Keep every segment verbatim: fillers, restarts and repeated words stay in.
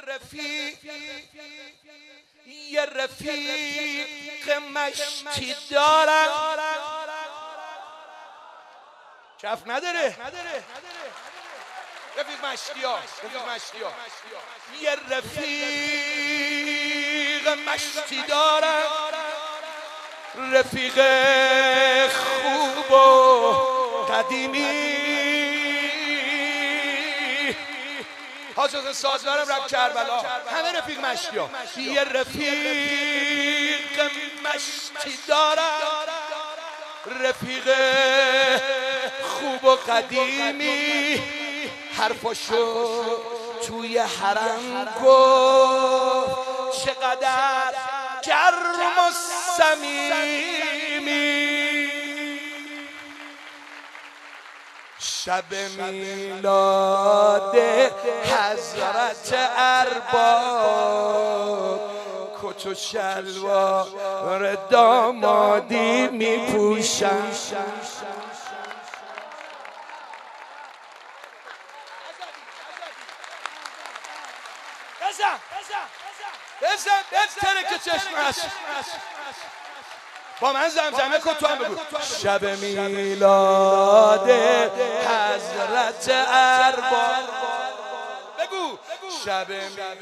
رفیق یه رفیق مشتی دارم کف نداره رفیق مشتی ها رفیق مشتی ها یه رفیق مشتی دارم رفیق خوب و قدیمی حاج حسین سازورم رفت کربلا همه رفیق مشتی ها یه رفیق مشتی دارم رفیق خوب و قدیمی حرفاشو توی حرم گفت چقدر گرم و صمیمی شب میلاد حضرت ارباب کت و شلوار دامادی میپوشم بزن بزن بزن که چشم هست با من زمزمه کن تو هم بگو شب میلاد حضرت ارباب بگو شب میلاد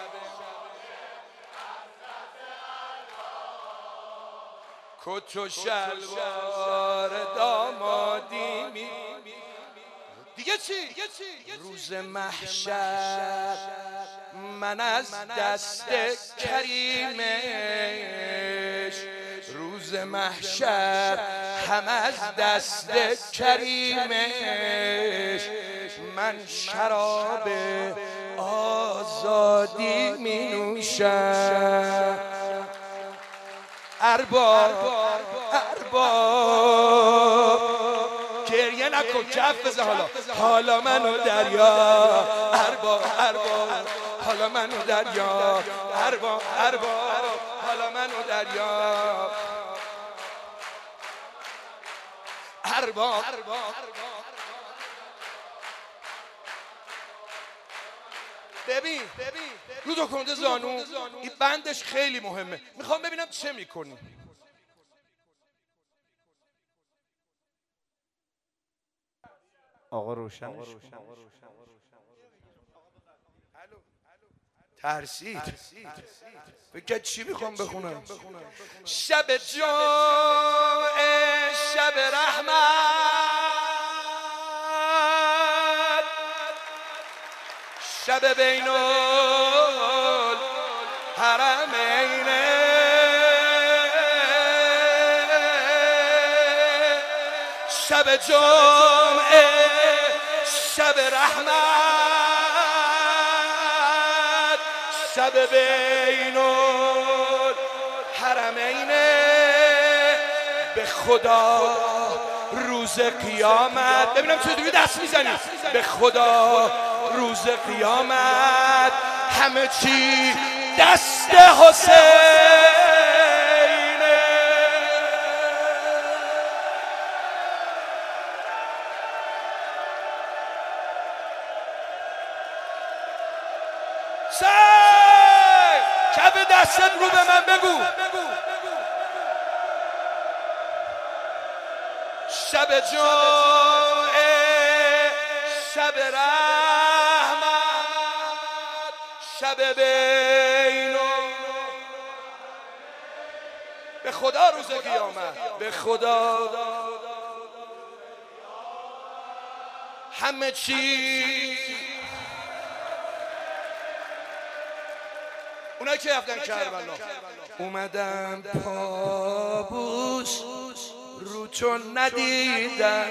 کت و شلوار دامادی می دیگه چی؟ روز محشر من از دست کریمش روز محشر هم از دست کریمش من شراب آزادی می نوشم ارباب ارباب گریه نکن کف بزن حالا حالا منو دریا ارباب ارباب حالا منو دریا ارباب ارباب حالا منو دریا ارباب ببین رو دو کنده زانو این بندش خیلی مهمه میخوام ببینم چه میکنی آقا روشن ترسید فکر چی میخوام بخونم شب جمعه شب رحمت شب بین الحرمین شب جمعه شب رحمت شب بین الحرمین به خدا روز قیامت ببینم چطوری دست میزنی به خدا روز قیامت همه چی دست حسین کف دستت رو به من بگو شب جمعه شب رحمت شب بین به خدا روز قیامت به خدا همه چی اونایی که رفتن کربلا اومدم پابوس رو چون ندیدم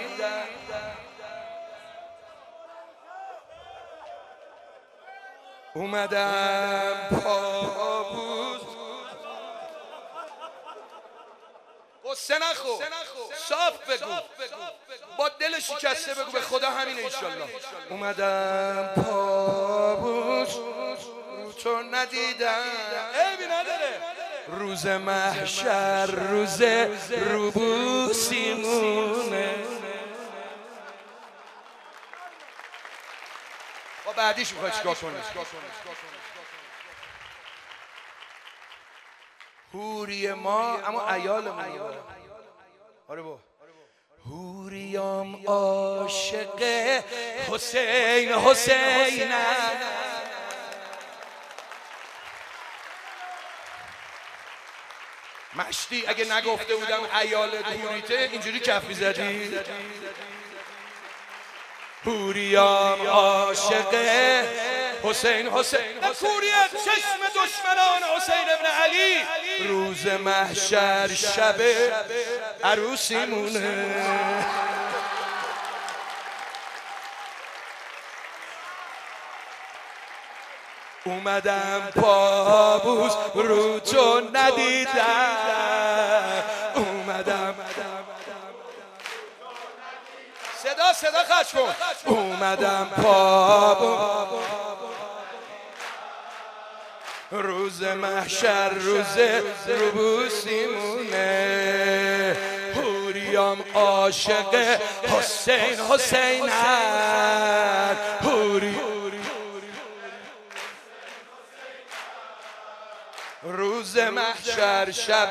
اومدم پابوس قصه نخو صاف بگو با دل شکسته بگو به خدا همینه انشالله اومدم پابوس چون ندیدم عیبی نداره روز محشر روز روبوسیمونه بعدیش میخوای چیکار کنی؟ حوری ما اما عیالمون. آره با حوریام عاشق حسین حسین مشتی اگه نگفته بودم عیال حوریته اینجوری کف میزدی؟ حوریام عاشق حسین حسین کوریت چشم دشمنان حسین ابن علی روز محشر شب عروسیمونه. اومدم پابوس رو تو ندیدم اومدم صدا صدا خش کن اومدم پابوس روز محشر روز روبوسیمونه حوریام عاشق حسین حسین حوری روز محشر شب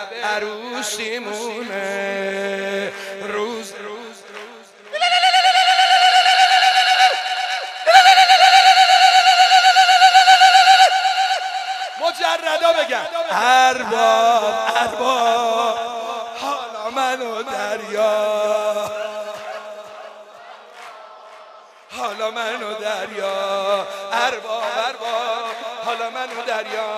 عروسیمونه روز روز مجردا بگم ارباب ارباب حالا منو دریا حالا منو دریا ارباب ارباب حالا منو دریا.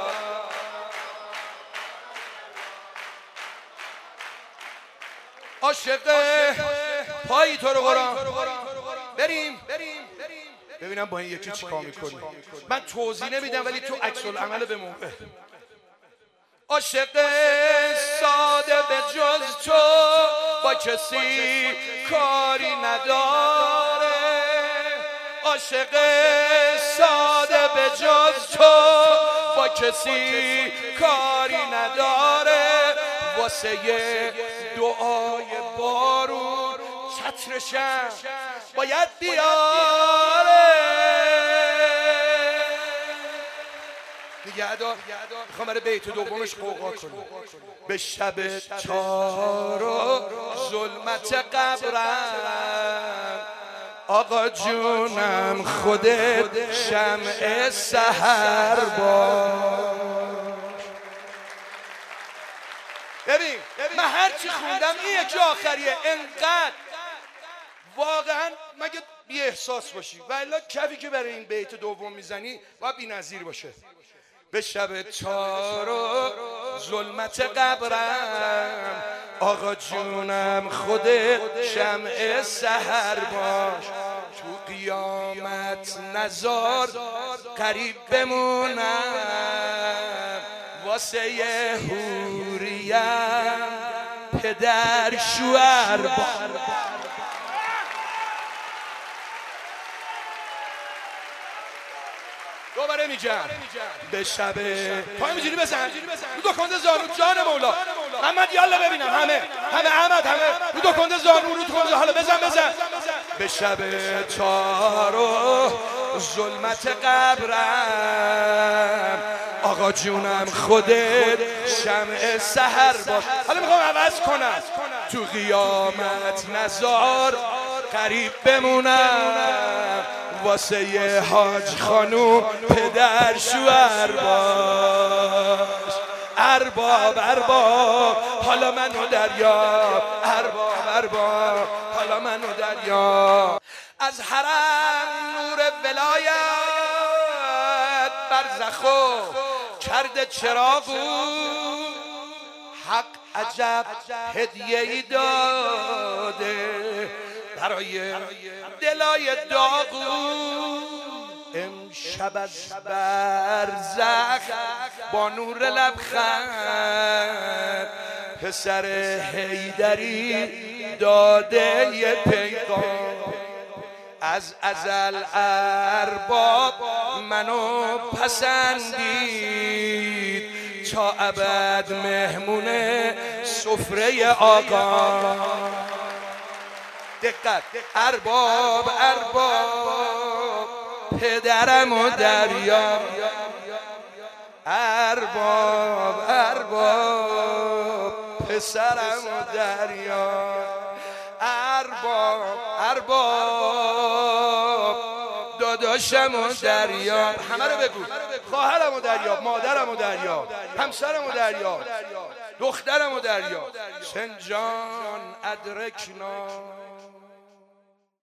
عاشق پایی تو رو قرآن بریم ببینم با این یکی چی کار میکنی. من توضیح نمیدم ولی تو عکس العمل به موقع. عاشق ساده به جز تو با کسی کاری نداره عاشق ساده به جز تو با کسی کاری نداره واسه دعای بارون چترشم باید بیاره. نگهدار میخوام برای بیت دومش قوقا کنم. به شب تار و ظلمت قبرم آقا جونم خودت شمع سحر باش. ببین من هر چی خوندم این یکی آخریه انقدر واقعا مگه بی احساس باشی و الا کفی که برای این بیت دوم میزنی باید بی نظیر باشه. به شب تار و ظلمت قبرم آقا جونم خودت شمع سحر باش تو قیامت نزار قریب بمونم واسه یه حوریم پدر شوهر باش. دوباره میگم به شب پای میجوری بزن رو دو کنده زانو جان مولا محمد یالا ببینم همه همه احمد همه رو دو کنده زانو رو دو کنده حالا بزن بزن به شب تار و ظلمت قبرم آقا جونم خودت شمع سحر باش. حالا میخوام عوض کنم تو قیامت نزار قریب بمونم واسه یه حاج خانوم پدر شوهر باش. ارباب ارباب حالا منو دریاب ارباب ارباب حالا منو دریاب. از حرم نور ولایت برزخو کرده چراغو حق عجب هدیه ای داده برای دلای داغو. امشب از برزخ با نور لبخند پسر حیدری داده یه پیغام از ازل ارباب منو پسندید تا ابد مهمون سفره آقا. دقت ارباب ارباب پدرم و دریا ارباب ارباب پسرم و دریا ارباب ارباب داداشم و دریا همه رو بگو خواهرم و دریا مادرم و دریا همسرم و دریا دخترم و دریا سنجان ادرکنا